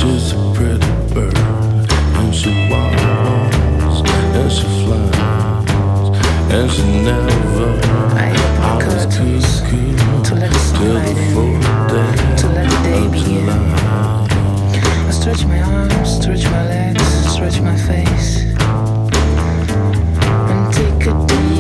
She's a pretty bird, and she walks, and she flies, and she never always keeps cool to let the till sunlight the in, full day to let the day of begin. July. I stretch my arms, stretch my legs, stretch my face, and take a deep